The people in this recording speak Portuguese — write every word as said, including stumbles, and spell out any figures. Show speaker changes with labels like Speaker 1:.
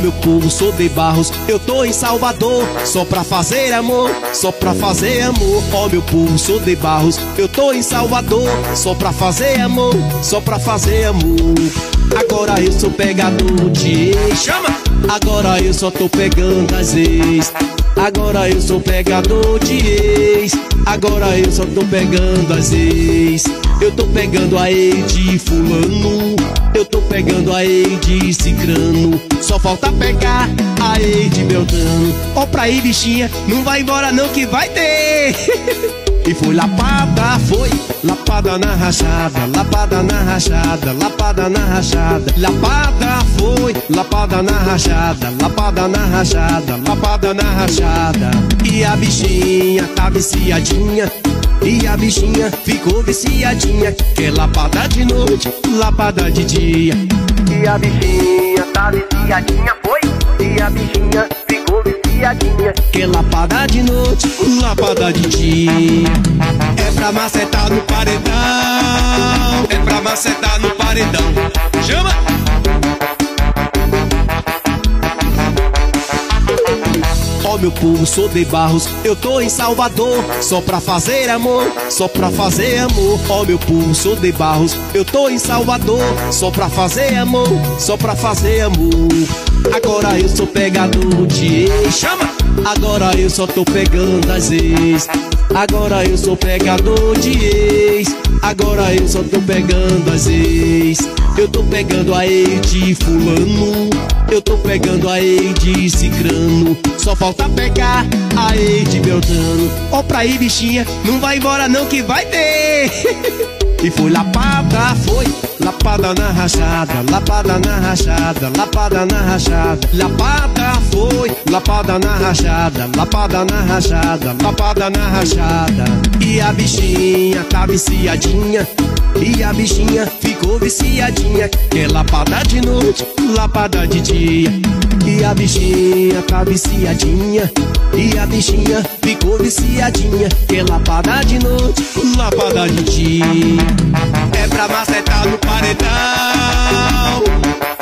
Speaker 1: meu povo, sou de Barros, eu tô em Salvador, só pra fazer amor, só pra fazer amor. Ó meu povo, sou de Barros, eu tô em Salvador, só pra fazer amor, só pra fazer amor. Agora eu sou pegador de ex, chama! Agora eu só tô pegando as ex. Agora eu sou pegador de ex. Agora eu só tô pegando as ex. Eu tô pegando a ex de fulano, eu tô pegando a ex de cicrano. Só falta pegar a ex de Beltrano. Ó pra aí, bichinha, não vai embora não que vai ter. E foi lapada, foi lapada na rachada, lapada na rachada, lapada na rachada. Lapada foi lapada na rachada, lapada na rachada, lapada na rachada. E a bichinha tá viciadinha, e a bichinha ficou viciadinha. Que é lapada de noite, lapada de dia. E a bichinha tá viciadinha, foi. E a bichinha ficou viciadinha. Que é lapada de noite, lapada de dia. É pra macetar no paredão, é pra macetar no paredão. Chama! Ó meu povo, sou de Barros, eu tô em Salvador, só pra fazer amor, só pra fazer amor. Ó meu povo, sou de Barros, eu tô em Salvador, só pra fazer amor, só pra fazer amor. Agora eu sou pegador de ex, chama! Agora eu só tô pegando as ex. Agora eu sou pegador de ex. Agora eu só tô pegando as ex. Eu tô pegando a ex de fulano, eu tô pegando a ex de cicrano. Só falta pegar a ex de Beltrano. Ó pra aí, bichinha, não vai embora não que vai ter. E foi lapada, foi lapada na rachada, lapada na rachada, lapada na rachada. Lapada foi lapada na rachada, lapada na rachada, lapada na rachada. E a bichinha tá viciadinha, e a bichinha ficou viciadinha. Que é lapada de noite, lapada de dia. E a bichinha tá viciadinha, e a bichinha ficou viciadinha. Que é lapada de noite, lapada de dia. É pra macetar no paredão.